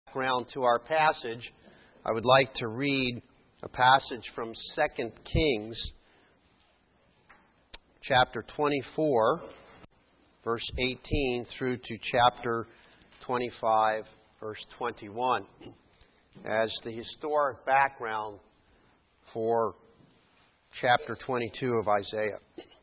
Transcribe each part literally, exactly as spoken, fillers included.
Background to our passage, I would like to read a passage from Second Kings, chapter twenty-four, verse eighteen, through to chapter twenty-five, verse twenty-one, as the historic background for chapter twenty-two of Isaiah.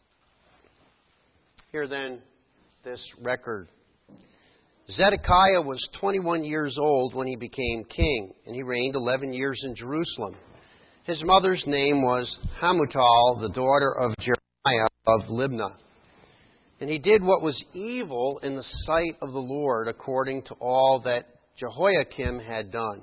Here then, this record. Zedekiah was twenty-one years old when he became king, and he reigned eleven years in Jerusalem. His mother's name was Hamutal, the daughter of Jeremiah of Libnah. And he did what was evil in the sight of the Lord, according to all that Jehoiakim had done.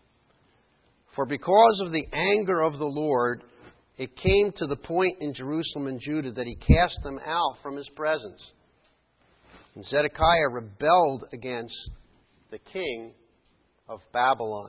For because of the anger of the Lord, it came to the point in Jerusalem and Judah that he cast them out from his presence. And Zedekiah rebelled against the king of Babylon.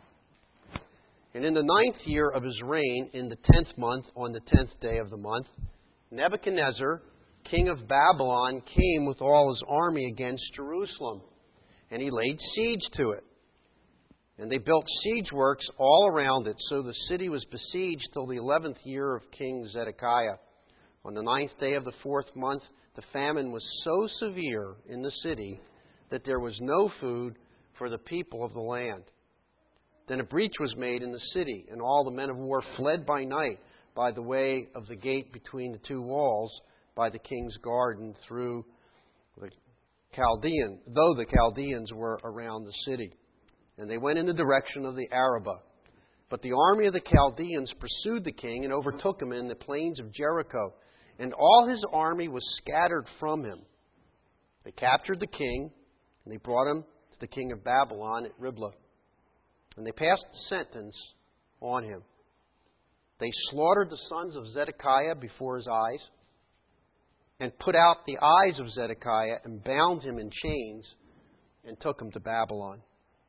And in the ninth year of his reign, in the tenth month, on the tenth day of the month, Nebuchadnezzar, king of Babylon, came with all his army against Jerusalem. And he laid siege to it. And they built siege works all around it, so the city was besieged till the eleventh year of King Zedekiah. On the ninth day of the fourth month, the famine was so severe in the city that there was no food for the people of the land. Then a breach was made in the city, and all the men of war fled by night by the way of the gate between the two walls by the king's garden through the Chaldean, though the Chaldeans were around the city. And they went in the direction of the Arabah. But the army of the Chaldeans pursued the king and overtook him in the plains of Jericho. And all his army was scattered from him. They captured the king, and they brought him to the king of Babylon at Riblah. And they passed sentence on him. They slaughtered the sons of Zedekiah before his eyes, and put out the eyes of Zedekiah, and bound him in chains, and took him to Babylon.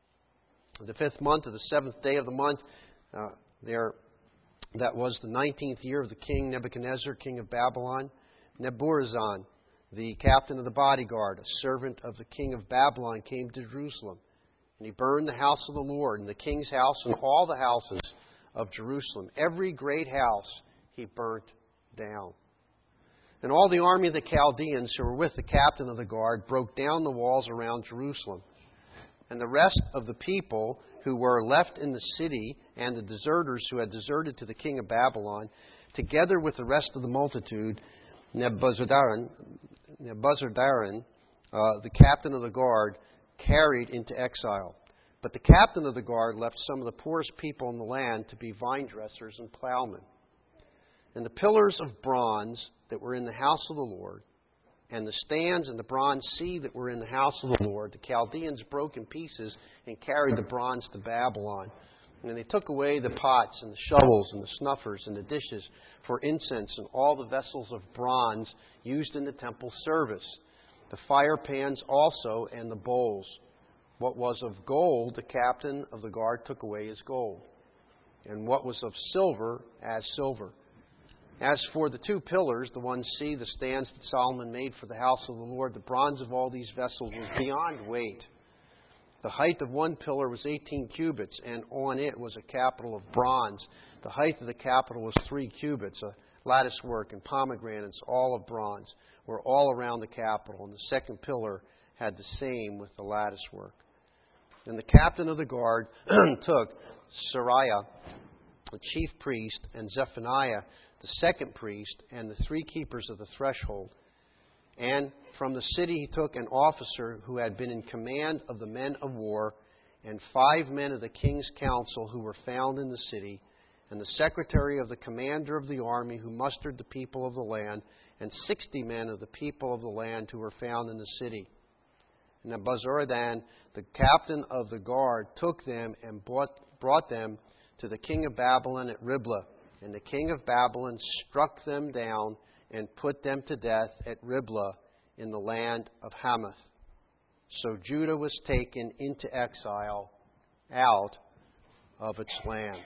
The fifth month of the seventh day of the month, uh, there that was the nineteenth year of the king Nebuchadnezzar, king of Babylon, Nebuchadnezzar, the captain of the bodyguard, a servant of the king of Babylon, came to Jerusalem. And he burned the house of the Lord, and the king's house, and all the houses of Jerusalem. Every great house he burnt down. And all the army of the Chaldeans who were with the captain of the guard broke down the walls around Jerusalem. And the rest of the people who were left in the city, and the deserters who had deserted to the king of Babylon, together with the rest of the multitude, Nebuzaradan, Nebuzaradan uh, the captain of the guard, carried into exile. But the captain of the guard left some of the poorest people in the land to be vine dressers and plowmen. And the pillars of bronze that were in the house of the Lord, and the stands and the bronze sea that were in the house of the Lord, the Chaldeans broke in pieces and carried the bronze to Babylon. And they took away the pots and the shovels and the snuffers and the dishes for incense and all the vessels of bronze used in the temple service, the fire pans also and the bowls. What was of gold, the captain of the guard took away as gold, and what was of silver as silver. As for the two pillars, the one sea, the stands that Solomon made for the house of the Lord, the bronze of all these vessels was beyond weight. The height of one pillar was eighteen cubits, and on it was a capital of bronze. The height of the capital was three cubits. A lattice work and pomegranates, all of bronze, were all around the capital, and the second pillar had the same with the lattice work. And the captain of the guard took Sariah, the chief priest, and Zephaniah, the second priest, and the three keepers of the threshold. And from the city he took an officer who had been in command of the men of war, and five men of the king's council who were found in the city, and the secretary of the commander of the army who mustered the people of the land, and sixty men of the people of the land who were found in the city. And Nebuzaradan, the captain of the guard, took them and brought, brought them to the king of Babylon at Riblah. And the king of Babylon struck them down and put them to death at Riblah in the land of Hamath. So Judah was taken into exile out of its land.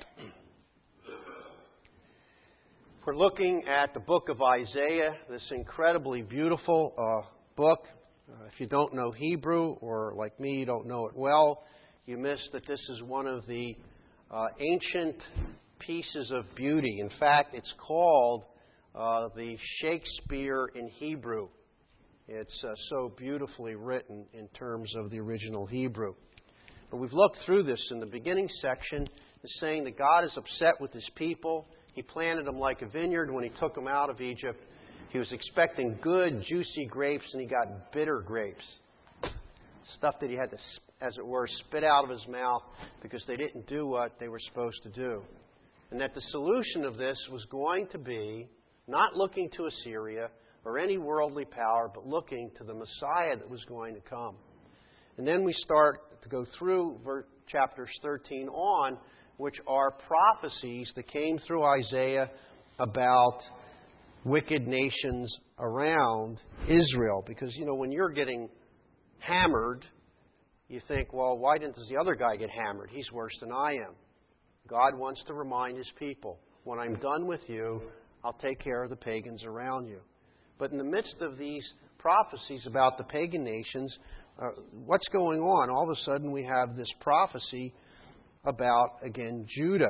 We're looking at the book of Isaiah, this incredibly beautiful uh, book. Uh, if you don't know Hebrew, or like me, you don't know it well, you miss that this is one of the uh, ancient pieces of beauty. In fact, it's called uh, the Shakespeare in Hebrew. It's uh, so beautifully written in terms of the original Hebrew. But we've looked through this in the beginning section. It's saying that God is upset with His people. He planted them like a vineyard when He took them out of Egypt. He was expecting good, juicy grapes, and He got bitter grapes. Stuff that He had to, as it were, spit out of His mouth because they didn't do what they were supposed to do. And that the solution of this was going to be not looking to Assyria or any worldly power, but looking to the Messiah that was going to come. And then we start to go through chapters thirteen on, which are prophecies that came through Isaiah about wicked nations around Israel. Because, you know, when you're getting hammered, you think, well, why didn't the other guy get hammered? He's worse than I am. God wants to remind His people, when I'm done with you, I'll take care of the pagans around you. But in the midst of these prophecies about the pagan nations, uh, what's going on? All of a sudden we have this prophecy about, again, Judah.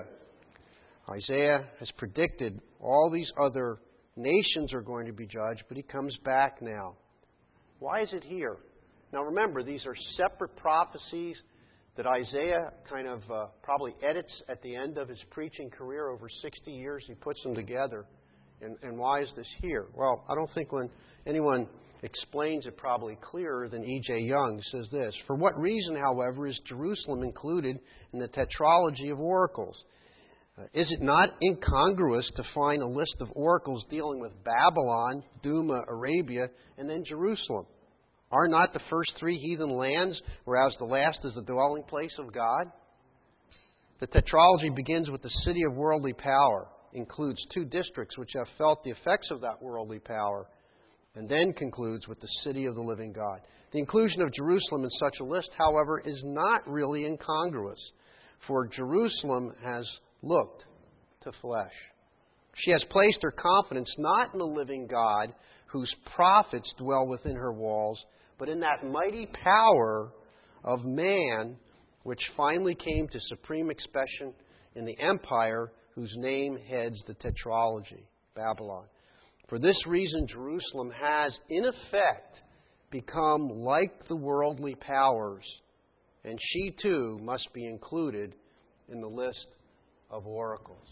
Isaiah has predicted all these other nations are going to be judged, but he comes back now. Why is it here? Now remember, these are separate prophecies that Isaiah kind of uh, probably edits at the end of his preaching career over sixty years. He puts them together. And, and why is this here? Well, I don't think when anyone explains it probably clearer than E J Young says this. For what reason, however, is Jerusalem included in the tetralogy of oracles? Uh, is it not incongruous to find a list of oracles dealing with Babylon, Duma, Arabia, and then Jerusalem? Are not the first three heathen lands, whereas the last is the dwelling place of God? The tetralogy begins with the city of worldly power, includes two districts which have felt the effects of that worldly power, and then concludes with the city of the living God. The inclusion of Jerusalem in such a list, however, is not really incongruous, for Jerusalem has looked to flesh. She has placed her confidence not in the living God, whose prophets dwell within her walls, but in that mighty power of man, which finally came to supreme expression in the empire whose name heads the tetralogy, Babylon. For this reason, Jerusalem has, in effect, become like the worldly powers, and she too must be included in the list of oracles.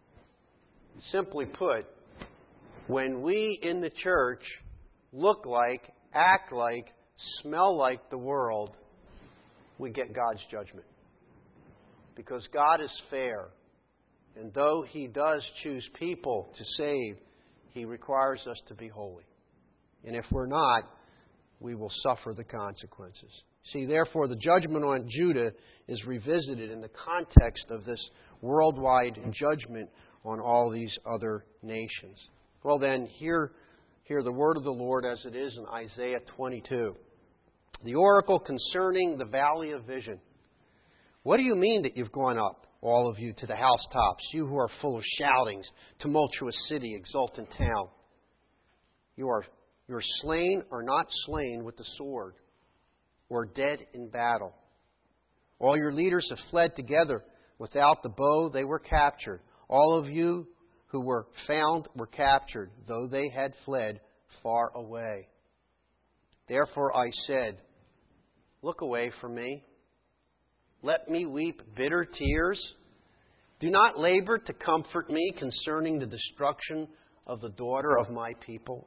Simply put, when we in the church look like, act like, smell like the world, we get God's judgment. Because God is fair. And though He does choose people to save, He requires us to be holy. And if we're not, we will suffer the consequences. See, therefore, the judgment on Judah is revisited in the context of this worldwide judgment on all these other nations. Well then, hear, hear the word of the Lord as it is in Isaiah twenty-two. The oracle concerning the valley of vision. What do you mean that you've gone up, all of you, to the housetops, you who are full of shoutings, tumultuous city, exultant town? You are, you are slain or not slain with the sword, or dead in battle. All your leaders have fled together. Without the bow, they were captured. All of you who were found were captured, though they had fled far away. Therefore I said, look away from me. Let me weep bitter tears. Do not labor to comfort me concerning the destruction of the daughter of my people.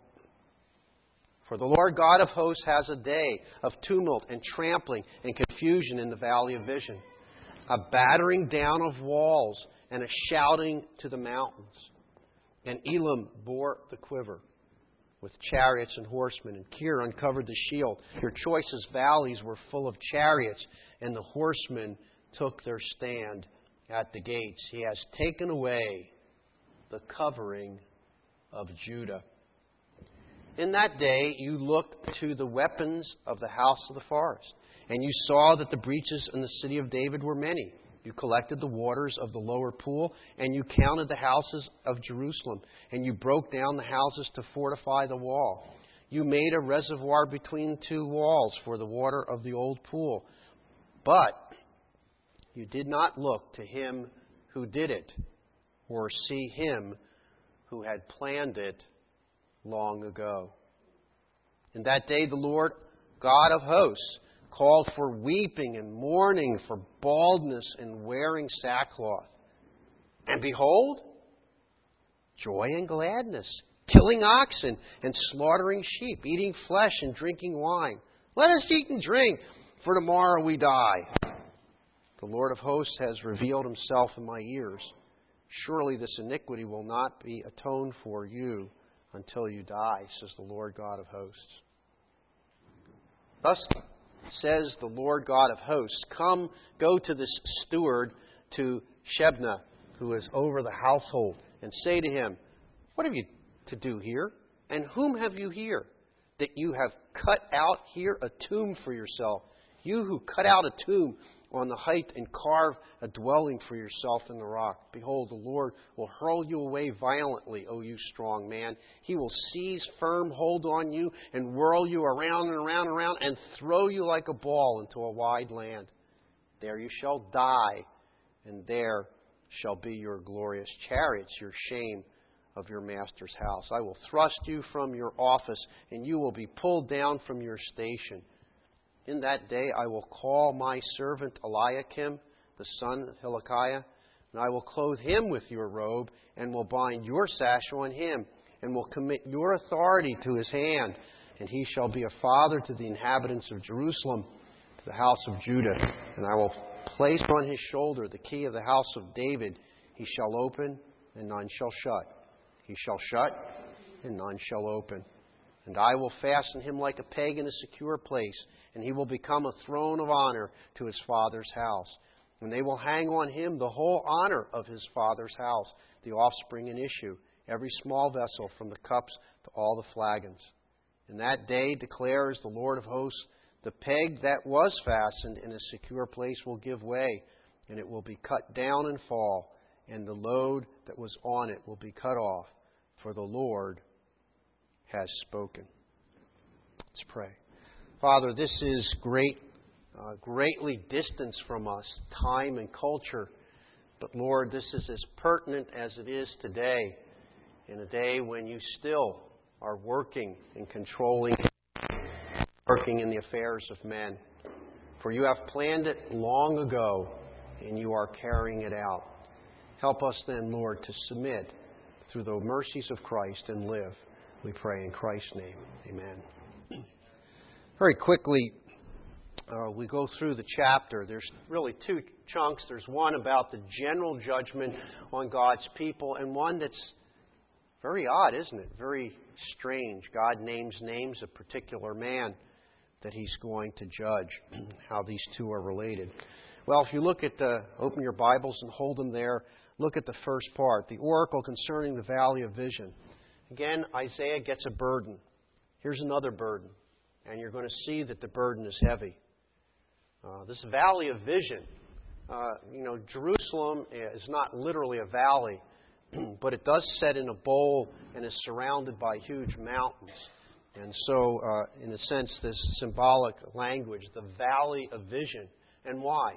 For the Lord God of hosts has a day of tumult and trampling and confusion in the valley of vision, a battering down of walls and a shouting to the mountains. And Elam bore the quiver with chariots and horsemen, and Kir uncovered the shield. Your choicest valleys were full of chariots, and the horsemen took their stand at the gates. He has taken away the covering of Judah. In that day you looked to the weapons of the house of the forest, and you saw that the breaches in the city of David were many. You collected the waters of the lower pool, and you counted the houses of Jerusalem, and you broke down the houses to fortify the wall. You made a reservoir between two walls for the water of the old pool. But You did not look to him who did it, or see him who had planned it long ago. In that day the Lord God of hosts called for weeping and mourning, for baldness and wearing sackcloth. And behold, joy and gladness, killing oxen and slaughtering sheep, eating flesh and drinking wine. Let us eat and drink, for tomorrow we die. The Lord of hosts has revealed himself in my ears. Surely this iniquity will not be atoned for you until you die, says the Lord God of hosts. Thus says the Lord God of hosts, come, go to this steward, to Shebna, who is over the household, and say to him, what have you to do here? And whom have you here, that you have cut out here a tomb for yourself? You who cut out a tomb on the height and carve a dwelling for yourself in the rock. Behold, the Lord will hurl you away violently, O you strong man. He will seize firm hold on you and whirl you around and around and around and throw you like a ball into a wide land. There you shall die, and there shall be your glorious chariots, your shame of your master's house. I will thrust you from your office, and you will be pulled down from your station. In that day I will call my servant Eliakim, the son of Hilkiah, and I will clothe him with your robe, and will bind your sash on him, and will commit your authority to his hand. And he shall be a father to the inhabitants of Jerusalem, to the house of Judah. And I will place on his shoulder the key of the house of David. He shall open, and none shall shut. He shall shut, and none shall open. And I will fasten him like a peg in a secure place, and he will become a throne of honor to his father's house. And they will hang on him the whole honor of his father's house, the offspring in issue, every small vessel from the cups to all the flagons. In that day, declares the Lord of hosts, the peg that was fastened in a secure place will give way, and it will be cut down and fall, and the load that was on it will be cut off, for the Lord has spoken. Let's pray. Father, this is great, uh, greatly distanced from us, time and culture. But Lord, this is as pertinent as it is today, in a day when you still are working and controlling, working in the affairs of men. For you have planned it long ago, and you are carrying it out. Help us then, Lord, to submit through the mercies of Christ and live. We pray in Christ's name. Amen. Very quickly, uh, we go through the chapter. There's really two chunks. There's one about the general judgment on God's people, and one that's very odd, isn't it? Very strange. God names names a particular man that he's going to judge, how these two are related. Well, if you look at the, open your Bibles and hold them there, look at the first part, the oracle concerning the valley of vision. Again, Isaiah gets a burden. Here's another burden. And you're going to see that the burden is heavy. Uh, this valley of vision, uh, you know, Jerusalem is not literally a valley, but it does set in a bowl and is surrounded by huge mountains. And so, uh, in a sense, this symbolic language, the valley of vision. And why?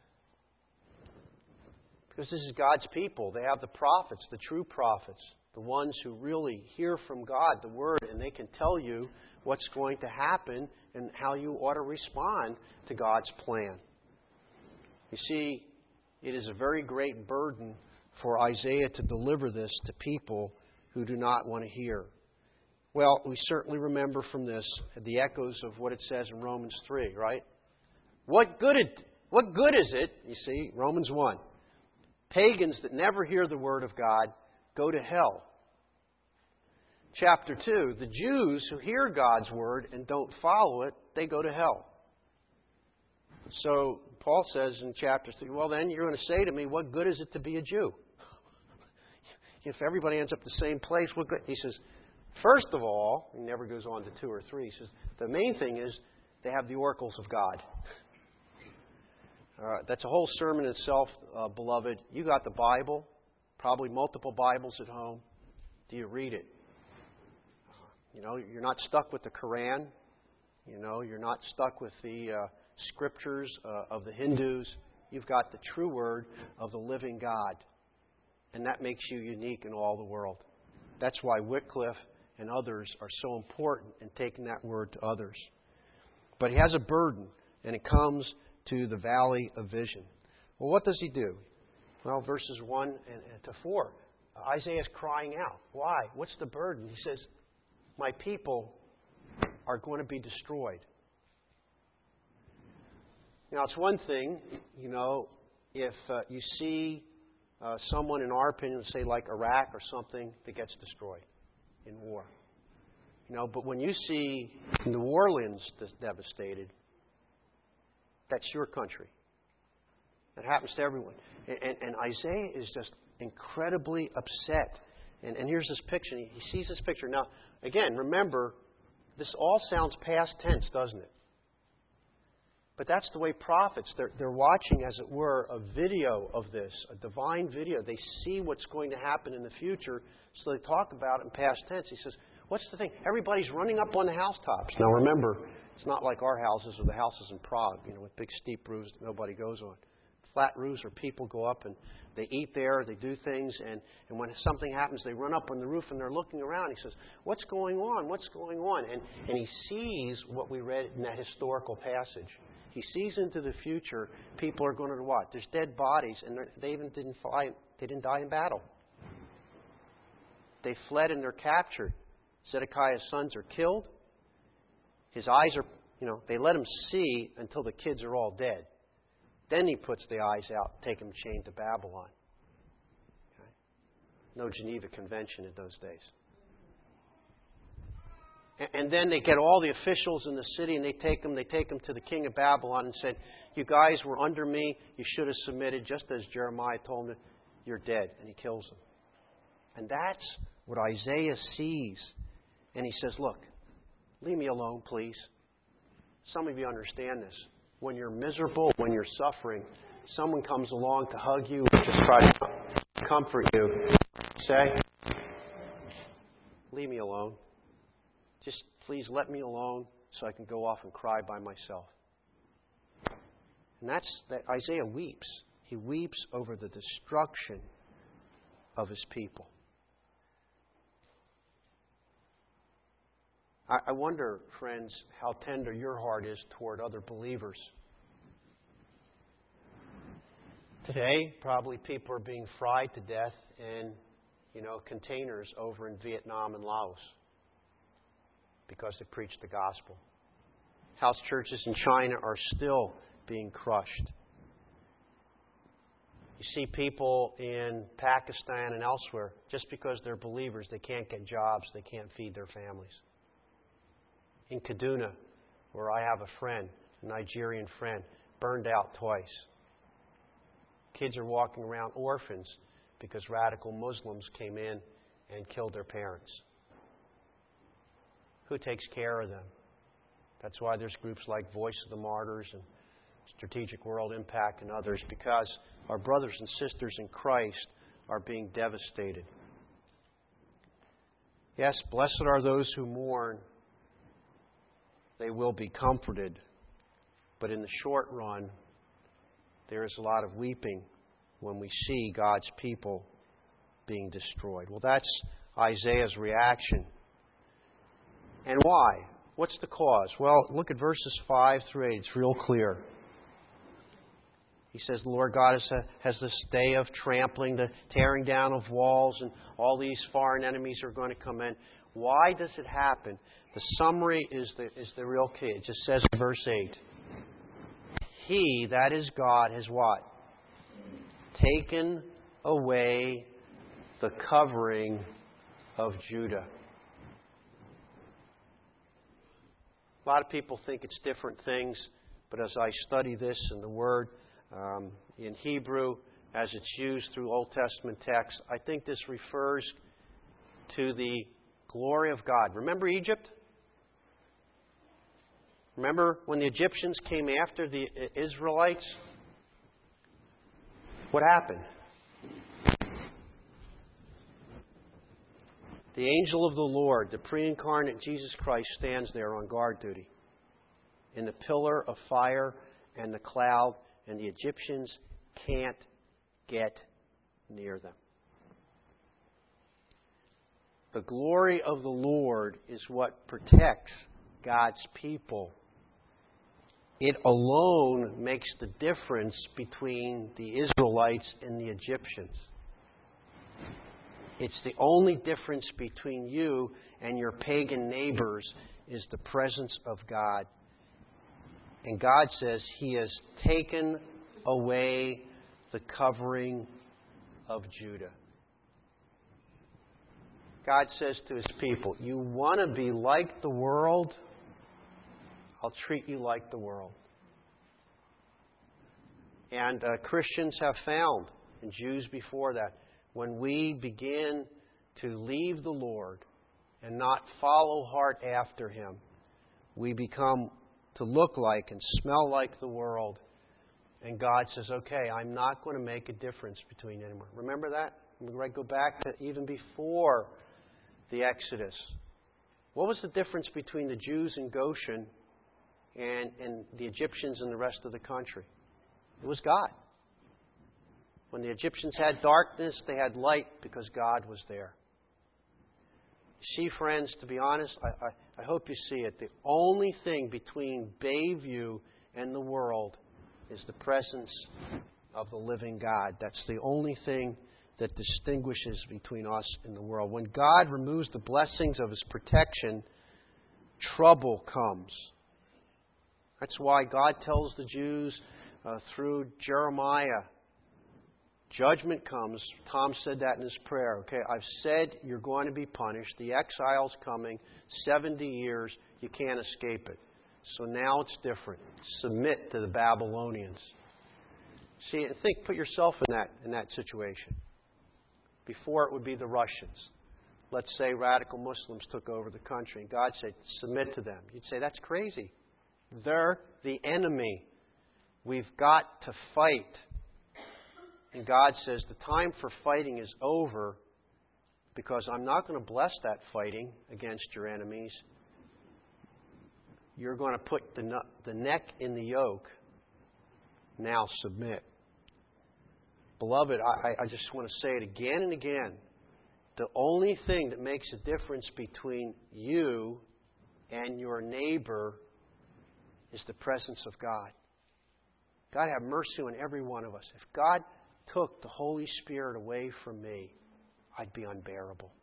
Because this is God's people. They have the prophets, the true prophets. The ones who really hear from God, the Word, and they can tell you what's going to happen and how you ought to respond to God's plan. You see, it is a very great burden for Isaiah to deliver this to people who do not want to hear. Well, we certainly remember from this the echoes of what it says in Romans three, right? What good it, what good is it, you see, Romans one. Pagans that never hear the Word of God go to hell. Chapter two, the Jews who hear God's Word and don't follow it, they go to hell. So Paul says in chapter three, well then you're going to say to me, what good is it to be a Jew? If everybody ends up the same place, what good? He says, first of all, he never goes on to two or three, he says, the main thing is they have the oracles of God. Uh, that's a whole sermon in itself, uh, beloved. You got the Bible, probably multiple Bibles at home. Do you read it? You know, you're not stuck with the Quran. You know, you're not stuck with the uh, scriptures uh, of the Hindus. you've got the true word of the living God. And that makes you unique in all the world. That's why Wycliffe and others are so important in taking that word to others. But he has a burden, and it comes to the valley of vision. Well, what does he do? Well, verses one to four. Isaiah is crying out. Why? What's the burden? He says, my people are going to be destroyed. Now, it's one thing, you know, if uh, you see uh, someone, in our opinion, say like Iraq or something, that gets destroyed in war. You know, but when you see New Orleans devastated, that's your country. That happens to everyone. And, and, and Isaiah is just incredibly upset. And, and here's this picture. He, he sees this picture. Now, again, remember, this all sounds past tense, doesn't it? But that's the way prophets, they're, they're watching, as it were, a video of this, a divine video. They see what's going to happen in the future, so they talk about it in past tense. He says, what's the thing? Everybody's running up on the housetops. Now remember, it's not like our houses or the houses in Prague, you know, with big steep roofs that nobody goes on. Flat roofs where people go up and they eat there, they do things, and, and when something happens, they run up on the roof and they're looking around. He says, what's going on? What's going on? And, and he sees what we read in that historical passage. He sees into the future. People are going to what? There's dead bodies, and they even didn't fly. They didn't die in battle. They fled and they're captured. Zedekiah's sons are killed. His eyes are, you know, they let him see until the kids are all dead. Then he puts the eyes out, take them chained to Babylon. Okay? No Geneva Convention in those days. And then they get all the officials in the city and they take them, they take them to the king of Babylon and said, you guys were under me, you should have submitted, just as Jeremiah told them, you're dead. And he kills them. And that's what Isaiah sees. And he says, look, leave me alone, please. Some of you understand this. When you're miserable, when you're suffering, someone comes along to hug you and just try to comfort you. Say, leave me alone. Just please let me alone so I can go off and cry by myself. And that's that Isaiah weeps. He weeps over the destruction of his people. I, I wonder, friends, how tender your heart is toward other believers. Today, probably people are being fried to death in, you know, containers over in Vietnam and Laos, because they preach the gospel. House churches in China are still being crushed. You see people in Pakistan and elsewhere, just because they're believers, they can't get jobs, they can't feed their families. In Kaduna, where I have a friend, a Nigerian friend, burned out twice. Kids are walking around orphans because radical Muslims came in and killed their parents. Who takes care of them? That's why there's groups like Voice of the Martyrs and Strategic World Impact and others, because our brothers and sisters in Christ are being devastated. Yes, blessed are those who mourn. They will be comforted. But in the short run, there is a lot of weeping when we see God's people being destroyed. Well, that's Isaiah's reaction. And why? What's the cause? Well, look at verses five through eight. It's real clear. He says, the Lord God has, a, has this day of trampling, the tearing down of walls, and all these foreign enemies are going to come in. Why does it happen? The summary is the, is the real key. It just says in verse eight. He, that is God, has what? Taken away the covering of Judah. A lot of people think it's different things, but as I study this in the Word, um, in Hebrew, as it's used through Old Testament texts, I think this refers to the glory of God. Remember Egypt? Remember when the Egyptians came after the Israelites? What happened? The angel of the Lord, the pre-incarnate Jesus Christ, stands there on guard duty in the pillar of fire and the cloud, and the Egyptians can't get near them. The glory of the Lord is what protects God's people. It alone makes the difference between the Israelites and the Egyptians. It's the only difference between you and your pagan neighbors is the presence of God. And God says He has taken away the covering of Judah. God says to His people, you want to be like the world? I'll treat you like the world. And uh, Christians have found, and Jews before that, when we begin to leave the Lord and not follow hard after Him, we become to look like and smell like the world. And God says, okay, I'm not going to make a difference between anyone. Remember that? We go back to even before the Exodus. What was the difference between the Jews in Goshen and, and the Egyptians and the rest of the country? It was God. When the Egyptians had darkness, they had light because God was there. See, friends, to be honest, I, I, I hope you see it. The only thing between Bayview and the world is the presence of the living God. That's the only thing that distinguishes between us and the world. When God removes the blessings of His protection, trouble comes. That's why God tells the Jews uh, through Jeremiah, judgment comes. Tom said that in his prayer. Okay, I've said you're going to be punished. The exile's coming. seventy years. You can't escape it. So now it's different. Submit to the Babylonians. See, think, put yourself in that in that situation. Before it would be the Russians. Let's say radical Muslims took over the country and God said, submit to them. You'd say, that's crazy. They're the enemy. We've got to fight. And God says, the time for fighting is over because I'm not going to bless that fighting against your enemies. You're going to put the, the neck in the yoke. Now submit. Beloved, I, I just want to say it again and again. The only thing that makes a difference between you and your neighbor is the presence of God. God have mercy on every one of us. If God took the Holy Spirit away from me, I'd be unbearable.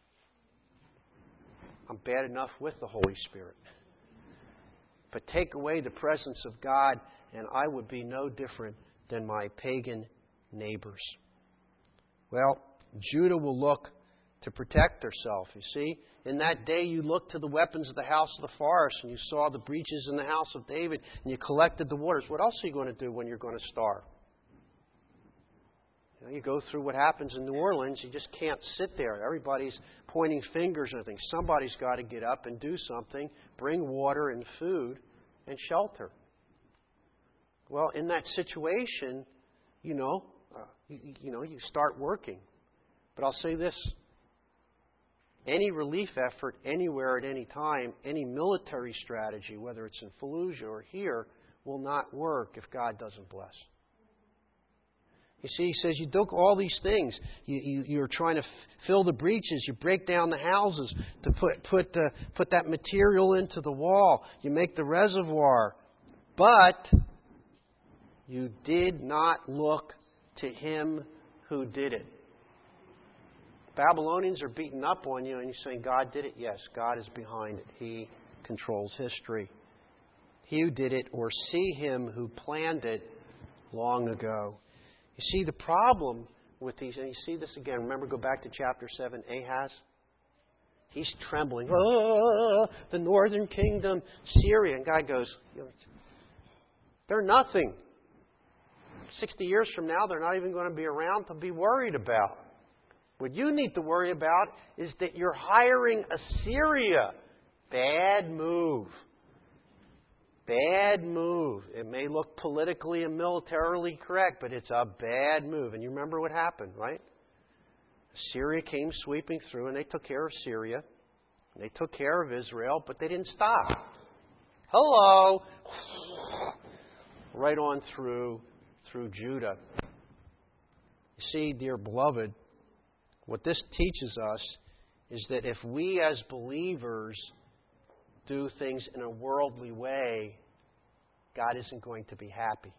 I'm bad enough with the Holy Spirit. But take away the presence of God, and I would be no different than my pagan neighbors. Well, Judah will look to protect herself. You see, in that day you looked to the weapons of the house of the forest, and you saw the breaches in the house of David, and you collected the waters. What else are you going to do when you're going to starve? You know, you go through what happens in New Orleans, you just can't sit there. Everybody's pointing fingers and everything. Somebody's got to get up and do something, bring water and food and shelter. Well, in that situation, you know, uh, you, you know, you start working. But I'll say this. Any relief effort anywhere at any time, any military strategy, whether it's in Fallujah or here, will not work if God doesn't bless. You see, he says you do all these things. You, you, you're trying to f- fill the breaches. You break down the houses to put put uh, put that material into the wall. You make the reservoir. But you did not look to Him who did it. Babylonians are beating up on you and you're saying, God did it? Yes, God is behind it. He controls history. He who did it, or see Him who planned it long ago. You see the problem with these, and you see this again. Remember, go back to chapter seven, Ahaz. He's trembling. Oh, the northern kingdom, Syria. And God goes, they're nothing. Sixty years from now, they're not even going to be around to be worried about. What you need to worry about is that you're hiring Assyria. Bad move. Bad move. It may look politically and militarily correct, but it's a bad move. And you remember what happened, right? Assyria came sweeping through and they took care of Syria. And they took care of Israel, but they didn't stop. Hello! Right on through, through Judah. You see, dear beloved, what this teaches us is that if we as believers do things in a worldly way, God isn't going to be happy.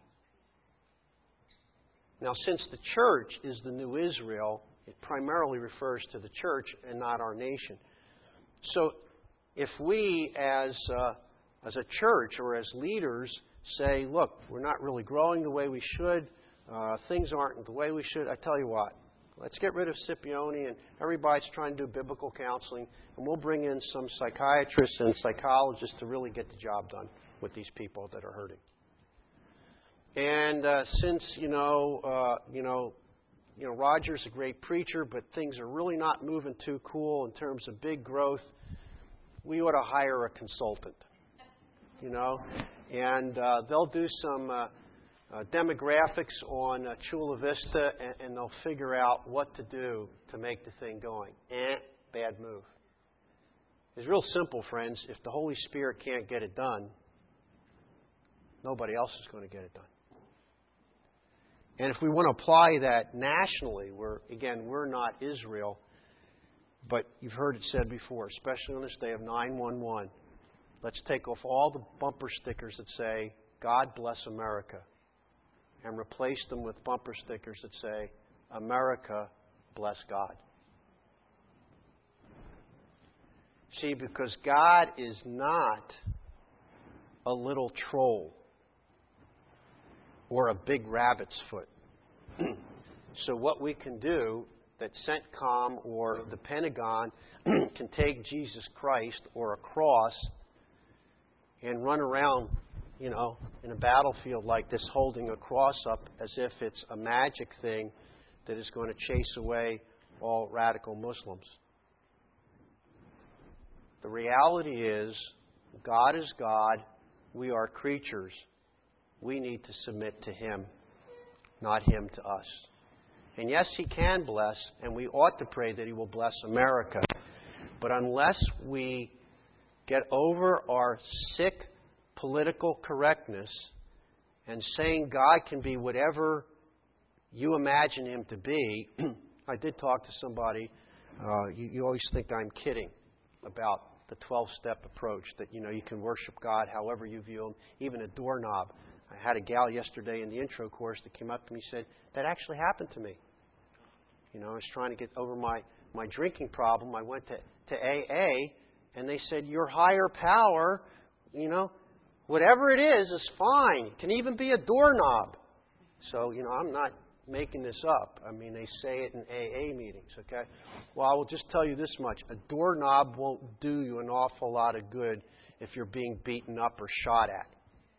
Now, since the church is the new Israel, it primarily refers to the church and not our nation. So, if we as uh, as a church or as leaders say, look, we're not really growing the way we should, uh, things aren't the way we should, I tell you what, let's get rid of Scipione and everybody's trying to do biblical counseling, and we'll bring in some psychiatrists and psychologists to really get the job done with these people that are hurting. And uh, since, you know, uh, you know, you know, Roger's a great preacher, but things are really not moving too cool in terms of big growth, we ought to hire a consultant, you know, and uh, they'll do some uh, uh, demographics on uh, Chula Vista, and, and they'll figure out what to do to make the thing going. Eh, bad move. It's real simple, friends. If the Holy Spirit can't get it done, nobody else is going to get it done. And if we want to apply that nationally, where, again, we're not Israel, but you've heard it said before, especially on this day of nine one one, let's take off all the bumper stickers that say, God bless America, and replace them with bumper stickers that say, America bless God. See, because God is not a little troll or a big rabbit's foot. So what we can do, that CENTCOM or the Pentagon can take Jesus Christ or a cross and run around, you know, in a battlefield like this holding a cross up as if it's a magic thing that is going to chase away all radical Muslims. The reality is, God is God. We are creatures. We need to submit to Him, not Him to us. And yes, He can bless, and we ought to pray that He will bless America. But unless we get over our sick political correctness and saying God can be whatever you imagine Him to be, I did talk to somebody, uh, you, you always think I'm kidding about the twelve-step approach, that, you know, you can worship God however you view Him, even a doorknob. I had a gal yesterday in the intro course that came up to me and said, that actually happened to me. You know, I was trying to get over my, my drinking problem. I went to, to A A, and they said, your higher power, you know, whatever it is, is fine. It can even be a doorknob. So, you know, I'm not making this up. I mean, they say it in A A meetings, okay? Well, I will just tell you this much. A doorknob won't do you an awful lot of good if you're being beaten up or shot at.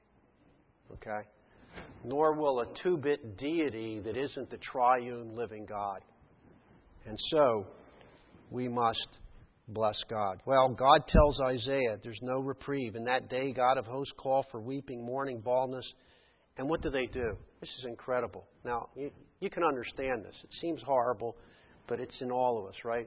Okay? Nor will a two-bit deity that isn't the triune living God. And so, we must bless God. Well, God tells Isaiah there's no reprieve. In that day, God of hosts call for weeping, mourning, baldness. And what do they do? This is incredible. Now, you, you can understand this. It seems horrible, but it's in all of us, right?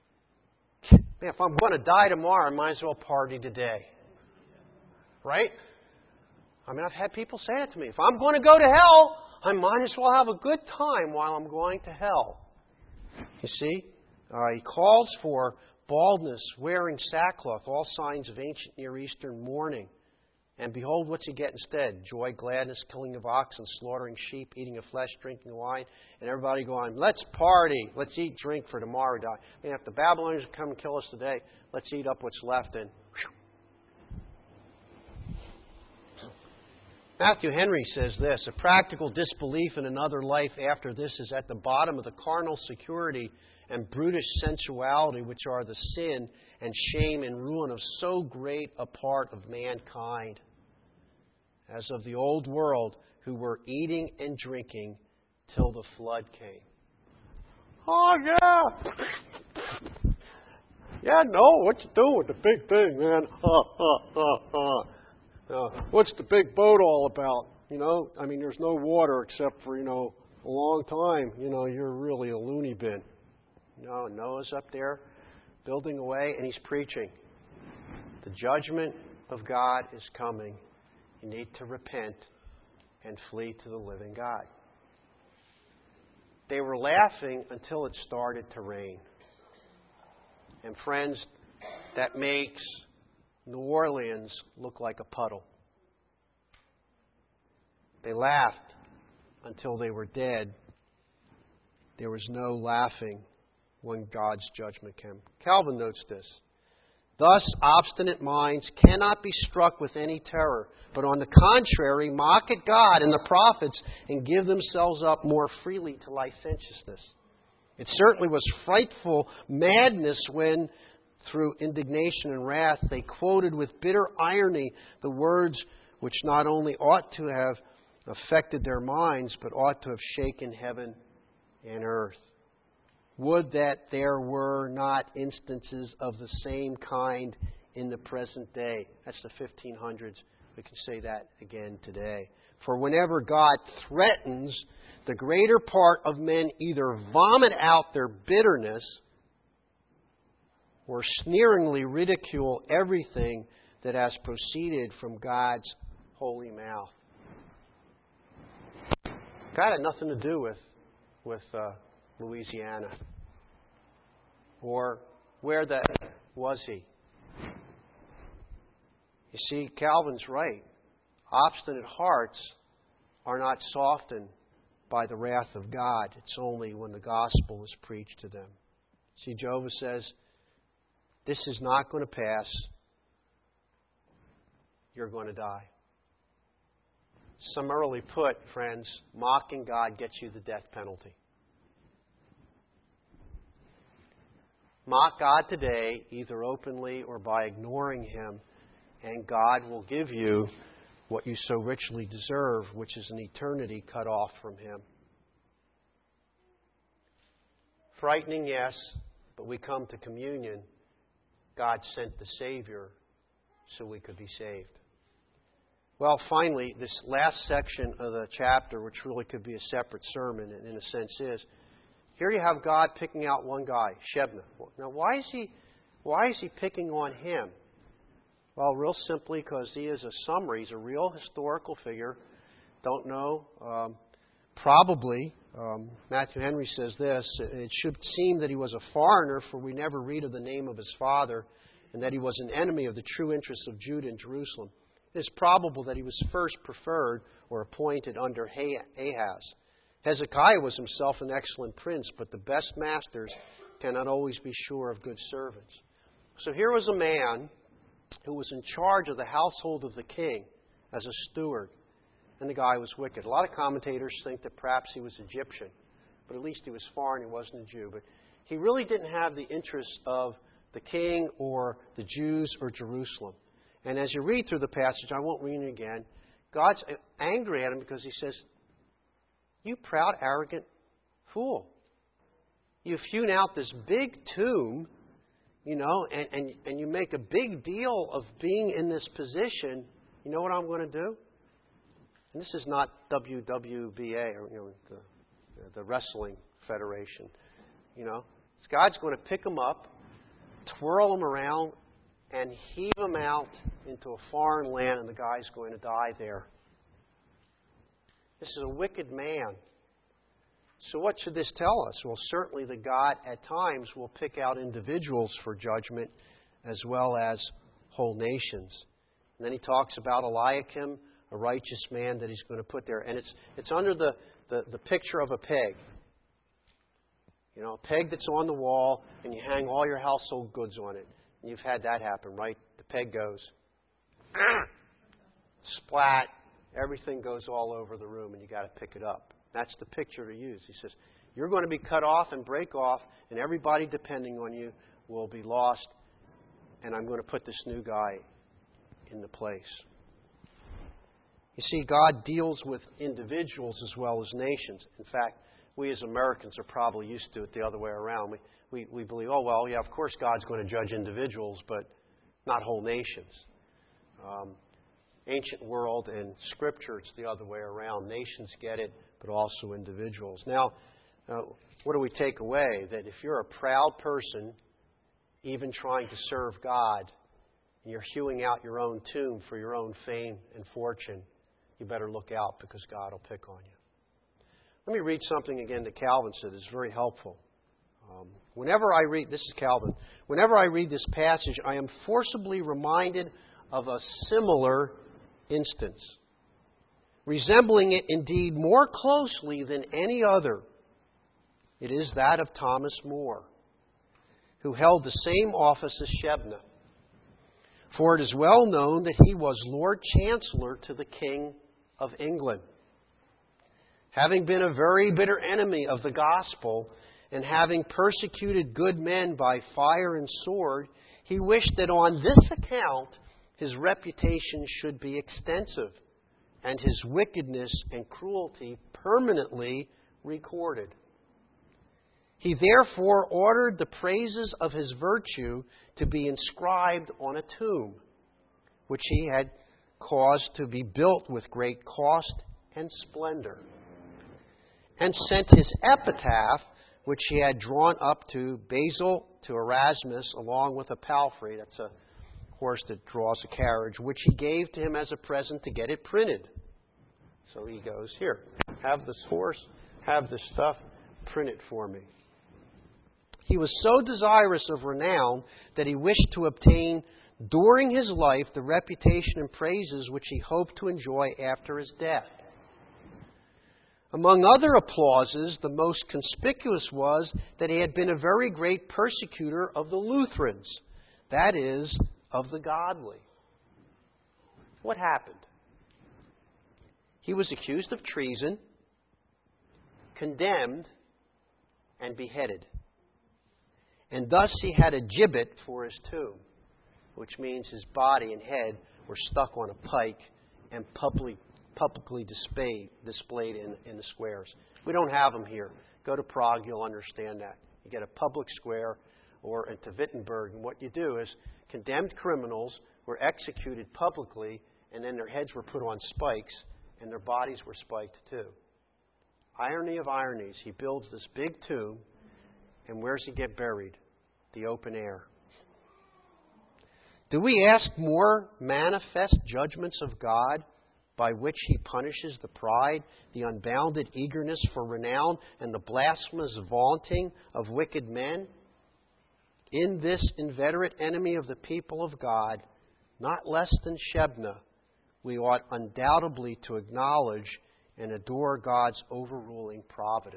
Man, if I'm going to die tomorrow, I might as well party today. Right? I mean, I've had people say it to me. If I'm going to go to hell, I might as well have a good time while I'm going to hell. You see? Uh, he calls for baldness, wearing sackcloth, all signs of ancient Near Eastern mourning. And behold, what's he get instead? Joy, gladness, killing of oxen, slaughtering sheep, eating of flesh, drinking wine. And everybody going, let's party. Let's eat, drink, for tomorrow die. I mean, if the Babylonians come and kill us today, let's eat up what's left. And Matthew Henry says this, a practical disbelief in another life after this is at the bottom of the carnal security and brutish sensuality which are the sin and shame and ruin of so great a part of mankind, as of the old world who were eating and drinking till the flood came. Oh, yeah. Yeah, no, what you doing with the big thing, man? uh, what's the big boat all about? You know, I mean, there's no water except for, you know, a long time. You know, you're really a loony bin. You know, Noah's up there building away, and he's preaching. The judgment of God is coming. You need to repent and flee to the living God. They were laughing until it started to rain. And friends, that makes New Orleans look like a puddle. They laughed until they were dead. There was no laughing when God's judgment came. Calvin notes this. Thus, obstinate minds cannot be struck with any terror, but on the contrary, mock at God and the prophets and give themselves up more freely to licentiousness. It certainly was frightful madness when, through indignation and wrath, they quoted with bitter irony the words which not only ought to have affected their minds, but ought to have shaken heaven and earth. Would that there were not instances of the same kind in the present day. That's the fifteen hundreds. We can say that again today. For whenever God threatens, the greater part of men either vomit out their bitterness or sneeringly ridicule everything that has proceeded from God's holy mouth. God had nothing to do with, with uh, Louisiana. Or where the was he? You see, Calvin's right. Obstinate hearts are not softened by the wrath of God. It's only when the gospel is preached to them. See, Jehovah says, this is not going to pass. You're going to die. Summarily put, friends, mocking God gets you the death penalty. Mock God today, either openly or by ignoring Him, and God will give you what you so richly deserve, which is an eternity cut off from Him. Frightening, yes, but we come to communion. God sent the Savior so we could be saved. Well, finally, this last section of the chapter, which really could be a separate sermon, and in a sense is, here you have God picking out one guy, Shebna. Now, why is he, why is he picking on him? Well, real simply because he is a summary. He's a real historical figure. Don't know. Um, probably, um, Matthew Henry says this, it should seem that he was a foreigner, for we never read of the name of his father, and that he was an enemy of the true interests of Judah and Jerusalem. It is probable that he was first preferred or appointed under Ahaz. Hezekiah was himself an excellent prince, but the best masters cannot always be sure of good servants. So here was a man who was in charge of the household of the king as a steward, and the guy was wicked. A lot of commentators think that perhaps he was Egyptian, but at least he was foreign, he wasn't a Jew. But he really didn't have the interests of the king or the Jews or Jerusalem. And as you read through the passage, I won't read it again, God's angry at him because he says, you proud, arrogant fool. You've hewn out this big tomb, you know, and, and, and you make a big deal of being in this position. You know what I'm going to do? And this is not W W B A, or, you know, the, the Wrestling Federation. You know, God's going to pick them up, twirl them around, and heave them out into a foreign land, and the guy's going to die there. This is a wicked man. So what should this tell us? Well, certainly that God at times will pick out individuals for judgment as well as whole nations. And then he talks about Eliakim, a righteous man that he's going to put there. And it's it's under the, the, the picture of a peg. You know, a peg that's on the wall, and you hang all your household goods on it. And you've had that happen, right? The peg goes, splat. Everything goes all over the room, and you got to pick it up. That's the picture to use. He says, you're going to be cut off and break off, and everybody depending on you will be lost, and I'm going to put this new guy in the place. You see, God deals with individuals as well as nations. In fact, we as Americans are probably used to it the other way around. We, we, we believe, oh, well, yeah, of course God's going to judge individuals, but not whole nations. Um, ancient world and Scripture, it's the other way around. Nations get it, but also individuals. Now, uh, what do we take away? That if you're a proud person, even trying to serve God, and you're hewing out your own tomb for your own fame and fortune, you better look out because God will pick on you. Let me read something again that Calvin said. It's very helpful. Um, whenever I read, this is Calvin, whenever I read this passage, I am forcibly reminded of a similar instance, resembling it indeed more closely than any other. It is that of Thomas More, who held the same office as Shebna. For it is well known that he was Lord Chancellor to the King of England. Having been a very bitter enemy of the gospel, and having persecuted good men by fire and sword, he wished that on this account his reputation should be extensive, and his wickedness and cruelty permanently recorded. He therefore ordered the praises of his virtue to be inscribed on a tomb, which he had caused to be built with great cost and splendor, and sent his epitaph, which he had drawn up to Basil, to Erasmus, along with a palfrey, that's a horse that draws a carriage, which he gave to him as a present to get it printed. So he goes, here, have this horse, have this stuff, print it for me. He was so desirous of renown that he wished to obtain during his life the reputation and praises which he hoped to enjoy after his death. Among other applauses, the most conspicuous was that he had been a very great persecutor of the Lutherans, that is, of the godly. What happened? He was accused of treason, condemned, and beheaded. And thus he had a gibbet for his tomb, which means his body and head were stuck on a pike and publicly publicly displayed, displayed in, in the squares. We don't have them here. Go to Prague, you'll understand that. You get a public square, or into Wittenberg, and what you do is condemned criminals were executed publicly, and then their heads were put on spikes, and their bodies were spiked too. Irony of ironies, he builds this big tomb, and where does he get buried? The open air. Do we ask more manifest judgments of God, by which he punishes the pride, the unbounded eagerness for renown, and the blasphemous vaunting of wicked men? In this inveterate enemy of the people of God, not less than Shebna, we ought undoubtedly to acknowledge and adore God's overruling providence.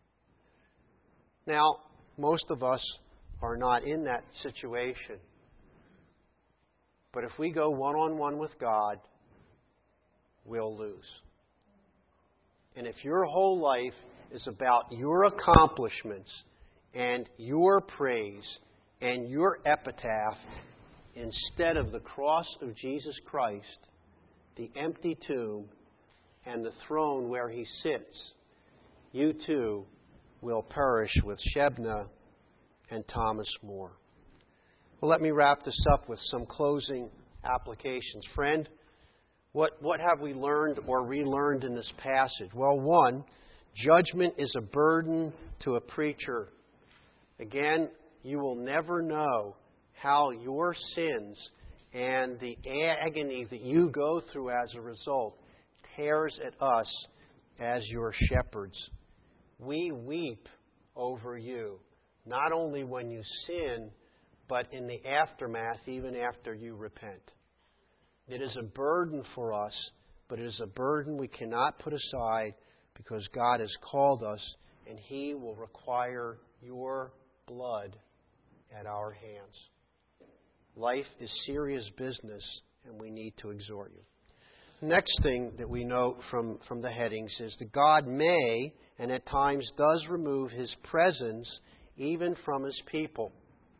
Now, most of us are not in that situation. But if we go one-on-one with God, we'll lose. And if your whole life is about your accomplishments and your praise and your epitaph instead of the cross of Jesus Christ, the empty tomb, and the throne where he sits, you too will perish with Shebna and Thomas More. Well, let me wrap this up with some closing applications. Friend, What, what have we learned or relearned in this passage? Well, one, judgment is a burden to a preacher. Again, you will never know how your sins and the agony that you go through as a result tears at us as your shepherds. We weep over you, not only when you sin, but in the aftermath, even after you repent. It is a burden for us, but it is a burden we cannot put aside because God has called us and He will require your blood at our hands. Life is serious business and we need to exhort you. Next thing that we note from, from the headings is that God may and at times does remove His presence even from His people.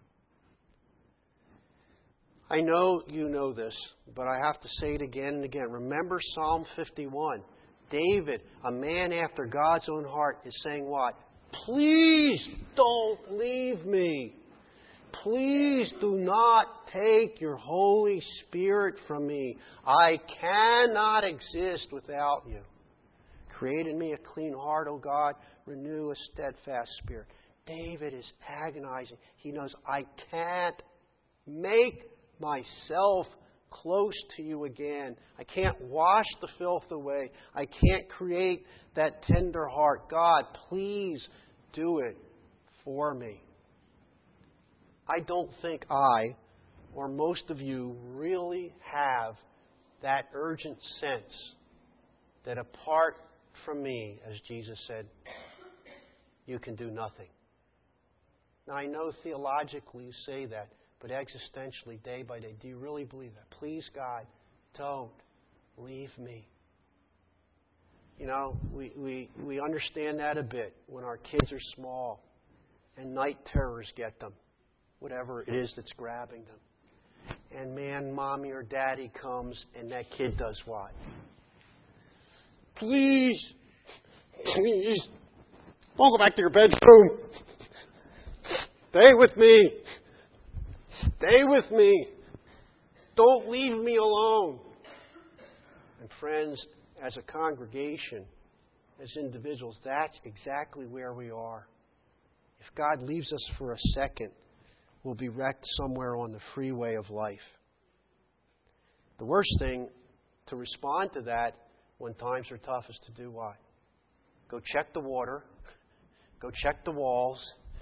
I know you know this, but I have to say it again and again. Remember Psalm fifty-one. David, a man after God's own heart, is saying what? Please don't leave me. Please do not take your Holy Spirit from me. I cannot exist without you. Create in me a clean heart, O God. Renew a steadfast spirit. David is agonizing. He knows, I can't make myself close to you again. I can't wash the filth away. I can't create that tender heart. God, please do it for me. I don't think I, or most of you, really have that urgent sense that apart from me, as Jesus said, you can do nothing. Now, I know theologically you say that, but existentially, day by day, do you really believe that? Please, God, don't leave me. You know, we, we, we understand that a bit when our kids are small and night terrors get them, whatever it is that's grabbing them. And man, mommy or daddy comes and that kid does what? Please, please, don't go back to your bedroom. Stay with me. Stay with me. Don't leave me alone. And friends, as a congregation, as individuals, that's exactly where we are. If God leaves us for a second, we'll be wrecked somewhere on the freeway of life. The worst thing to respond to that when times are tough is to do what? Go check the water. Go check the walls.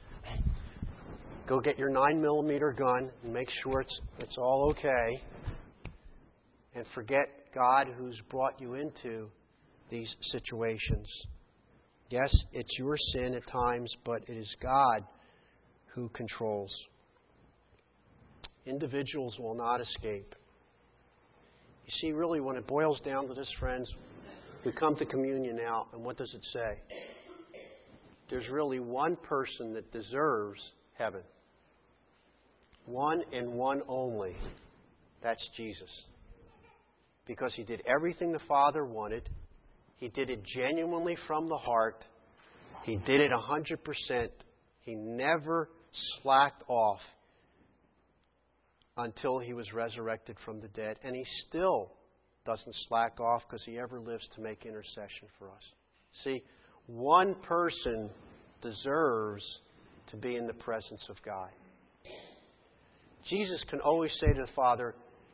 Go get your nine millimeter gun and make sure it's it's all okay. And forget God who's brought you into these situations. Yes, it's your sin at times, but it is God who controls. Individuals will not escape. You see, really, when it boils down to this, friends, we come to communion now, and what does it say? There's really one person that deserves heaven. One and one only. That's Jesus. Because He did everything the Father wanted. He did it genuinely from the heart. He did it one hundred percent. He never slacked off until He was resurrected from the dead. And He still doesn't slack off because He ever lives to make intercession for us. See, one person deserves to be in the presence of God. Jesus can always say to the Father,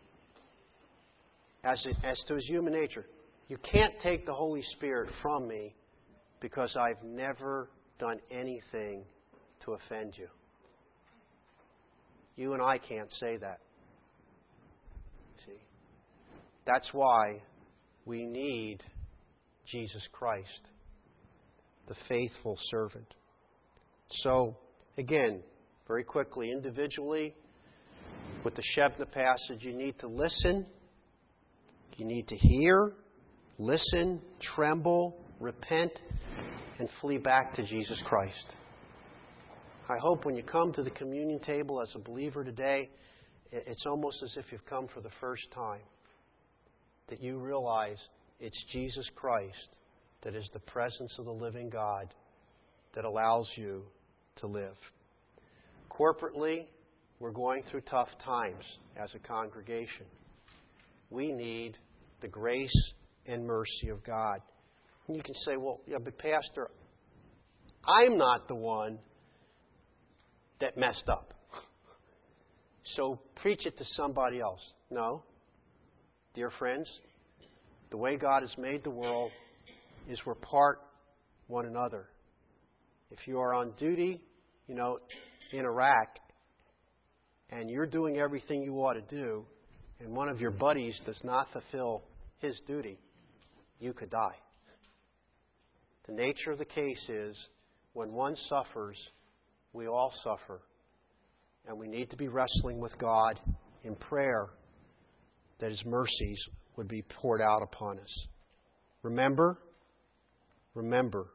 as, it, as to His human nature, you can't take the Holy Spirit from me because I've never done anything to offend you. You and I can't say that. See? That's why we need Jesus Christ, the faithful servant. So, again, very quickly, individually, with the Shebna passage, you need to listen, you need to hear, listen, tremble, repent, and flee back to Jesus Christ. I hope when you come to the communion table as a believer today, it's almost as if you've come for the first time. That you realize it's Jesus Christ that is the presence of the living God that allows you to live. Corporately, we're going through tough times as a congregation. We need the grace and mercy of God. And you can say, well, yeah, but Pastor, I'm not the one that messed up. So preach it to somebody else. No. Dear friends, the way God has made the world is we're part one another. If you are on duty, you know, in Iraq, and you're doing everything you ought to do, and one of your buddies does not fulfill his duty, you could die. The nature of the case is, when one suffers, we all suffer. And we need to be wrestling with God in prayer that His mercies would be poured out upon us. Remember, remember,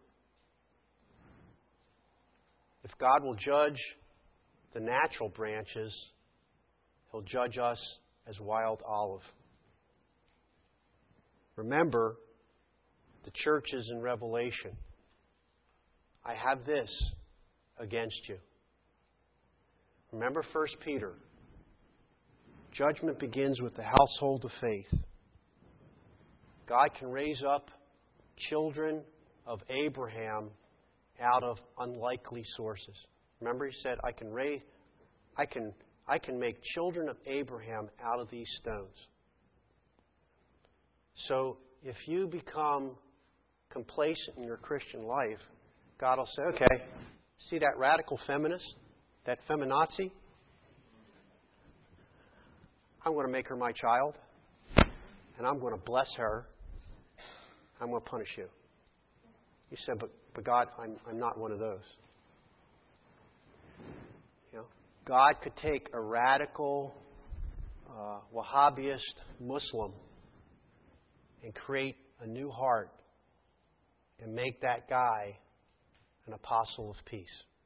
if God will judge the natural branches, He'll judge us as wild olive. Remember the churches in Revelation. I have this against you. Remember First Peter. Judgment begins with the household of faith. God can raise up children of Abraham out of unlikely sources. Remember He said, I can raise, I can, I can make children of Abraham out of these stones. So if you become complacent in your Christian life, God will say, okay, see that radical feminist, that feminazi? I'm going to make her my child, and I'm going to bless her. I'm going to punish you. You said, but, but God, I'm, I'm not one of those. You know, God could take a radical uh, Wahhabist Muslim and create a new heart and make that guy an apostle of peace.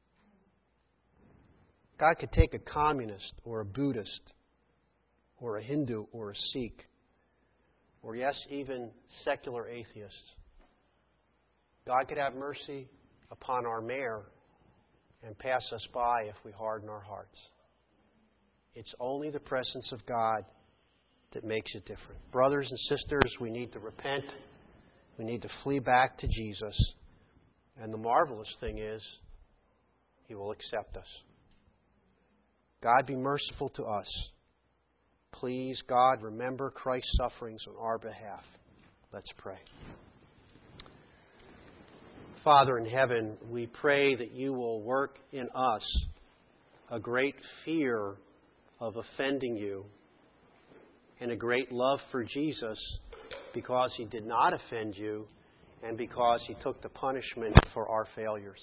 God could take a communist or a Buddhist or a Hindu or a Sikh or, yes, even secular atheists. God could have mercy upon our mayor and pass us by if we harden our hearts. It's only the presence of God that makes it different. Brothers and sisters, we need to repent. We need to flee back to Jesus. And the marvelous thing is, He will accept us. God, be merciful to us. Please, God, remember Christ's sufferings on our behalf. Let's pray. Father in heaven, we pray that You will work in us a great fear of offending You and a great love for Jesus because He did not offend You and because He took the punishment for our failures.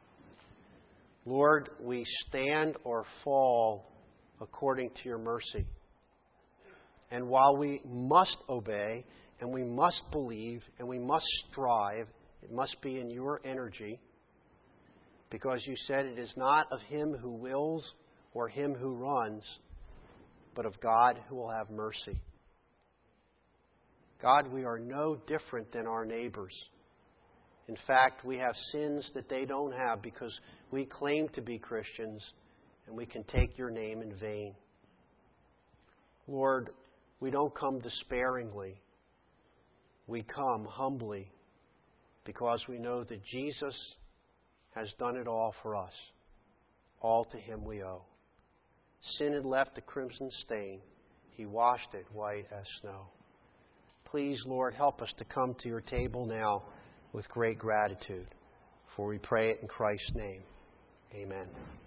Lord, we stand or fall according to Your mercy. And while we must obey and we must believe and we must strive, it must be in Your energy, because You said it is not of him who wills or him who runs, but of God who will have mercy. God, we are no different than our neighbors. In fact, we have sins that they don't have because we claim to be Christians and we can take Your name in vain. Lord, we don't come despairingly. We come humbly because we know that Jesus has done it all for us. All to Him we owe. Sin had left a crimson stain. He washed it white as snow. Please, Lord, help us to come to Your table now with great gratitude. For we pray it in Christ's name. Amen.